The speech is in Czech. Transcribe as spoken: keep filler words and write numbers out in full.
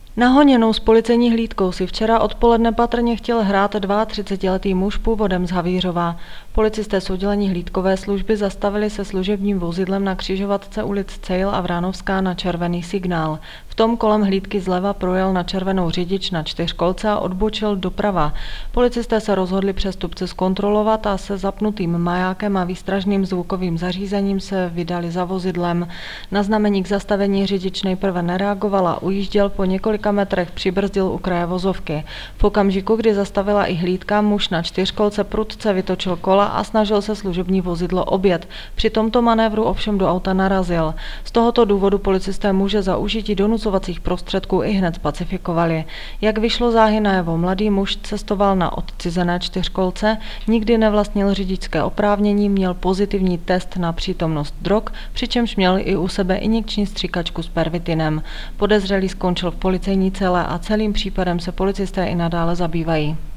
Nahoněnou s policejní hlídkou si včera odpoledne patrně chtěl hrát třicetiletý muž původem z Havířova. Policisté z oddělení hlídkové služby zastavili se služebním vozidlem na křižovatce ulic Cejl a Vránovská na červený signál. V tom kolem hlídky zleva projel na červenou řidič na čtyřkolce a odbočil doprava. Policisté se rozhodli přestupce zkontrolovat a se zapnutým majákem a výstražným zvukovým zařízením se vydali za vozidlem. Na znamení k zastavení řidič nejprve nereagoval a ujížděl, po několika metrech přibrzdil u kraje vozovky. V okamžiku, kdy zastavila i hlídka, muž na čtyřkolce prudce vytočil kola a snažil se služební vozidlo objet. Při tomto manévru ovšem do auta narazil. Z tohoto důvodu policisté muže za užití donucovacích prostředků i hned pacifikovali. Jak vyšlo záhy najevo, mladý muž cestoval na odcizené čtyřkolce, nikdy nevlastnil řidičské oprávnění, měl pozitivní test na přítomnost drog, přičemž měl i u sebe injekční stříkačku s pervitinem. Podezřelý skončil v policejní cele a celým případem se policisté i nadále zabývají.